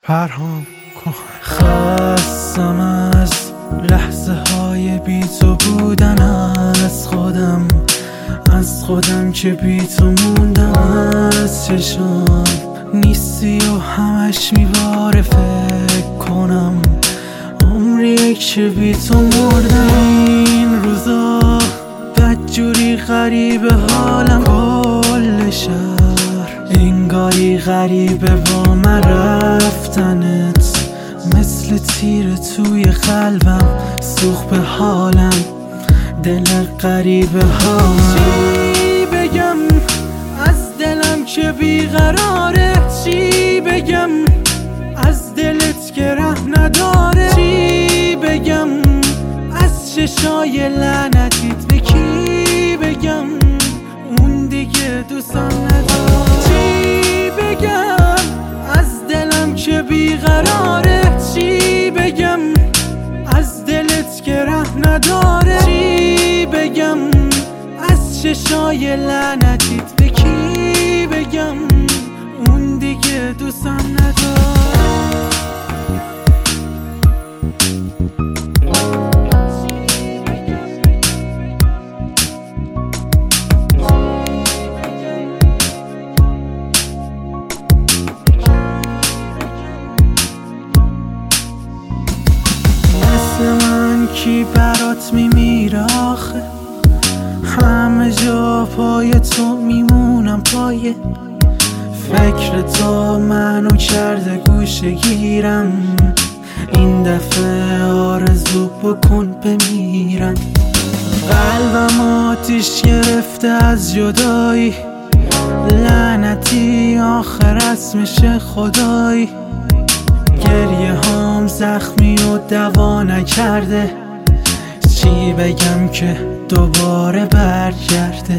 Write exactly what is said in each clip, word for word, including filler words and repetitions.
پرهام کن. خستم از لحظه های بی تو بودن، از خودم از خودم که بی تو موندم، از چشام نیستی و همش میباره فکر کنم عمریه که بی تو مردم. این روزا بدجوری غریبه حالم، کل شهر انگاری غریبه با من رفتنت، مثل تیر توی قلبم سوخت به حالم دل غریبه ها. چی بگم از دلم که بیقراره، چی بگم از دلت که ره نداره، چی بگم از چشای لعنتیت به کی بگم اون دیگه دوستم نداره. چی بگم از دلم که بیقراره، چی بگم از دلت که ره نداره، چی بگم از چشای لعنتیت به کی بگم اون دیگه دوستم نداره. من کی برات میمیره آخه، همه جا پای تو میمونم پایه، فکر تو منو کرده گوشه گیرم، این دفعه آرزو بکن بمیرم. قلبم آتیش گرفته از جدایی، لعنتی آخر اسمش خدایی، گریه هام زخمی و دوا نکرده، چی بگم که دوباره برگرده.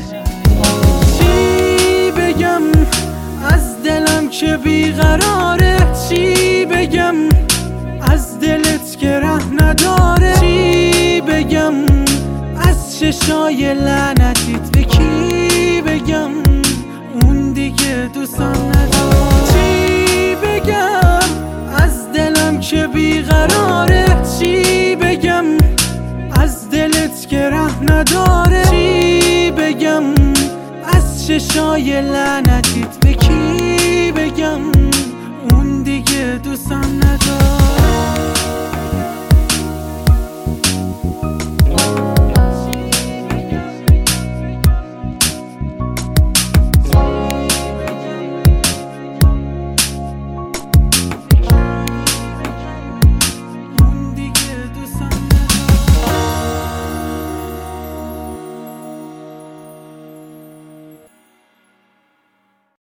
چی بگم از دلم که بیقراره، چی بگم از دلت که ره نداره، چی بگم از چشای لعنتیت به کی بگم اون دیگه دوستم نداره. چی بگم از دلم که بیقراره، چی بگم از دلت که ره نداره، چی بگم از چشای لعنتیت به